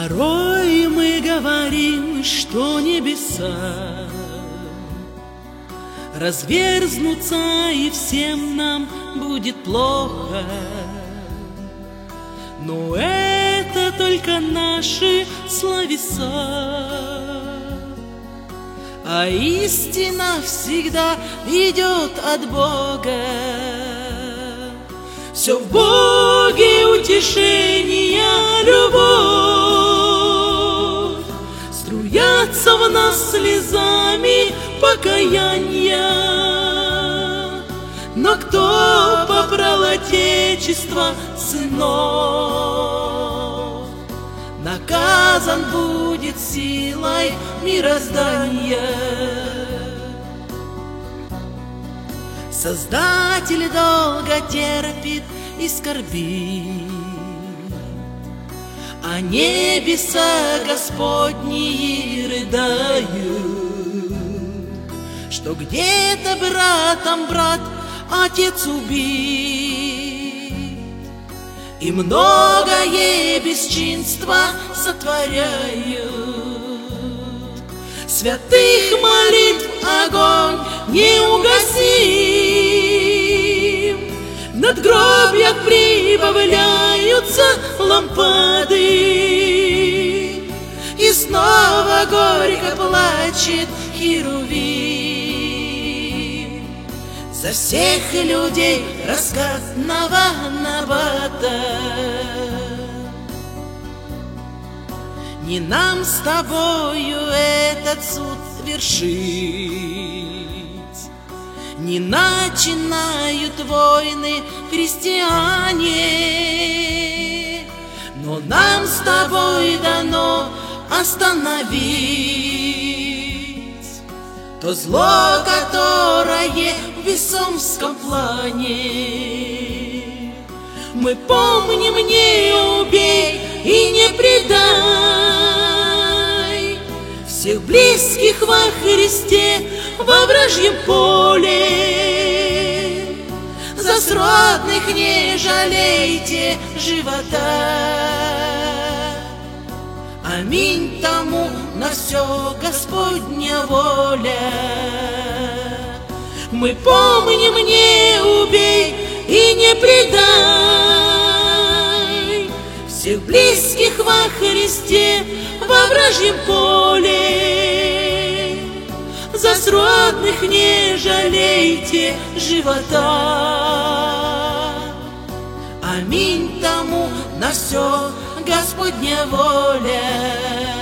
Порой мы говорим, что небеса разверзнутся, и всем нам будет плохо. Но это только наши словеса, а истина всегда идет от Бога. Все в Боге утешение, любовь, струятся в нас слезами покаяния. Но кто попрал отечество сынов, наказан будет силой мироздания. Создатель долго терпит и скорбит, а небеса Господни рыдают, что где-то братом брат отец убит, и многое бесчинство сотворяют. Святых молитв огонь не угасим, в надгробьях прибавляются лампады, и снова горько плачет Херувим за всех людей раскатного набата. Не нам с тобою этот суд вершить, не начинают войны христиане, но нам с тобой дано остановить то зло, которое в весомском плане. Мы помним: не убей и не предай всех близких во Христе во вражьем поле. За сродных не жалейте живота. Аминь тому на все Господня воля. Мы помним: не убей и не предай всех близких во Христе во вражьем поле. За сродных не жалейте живота. Аминь тому на все Господня воля.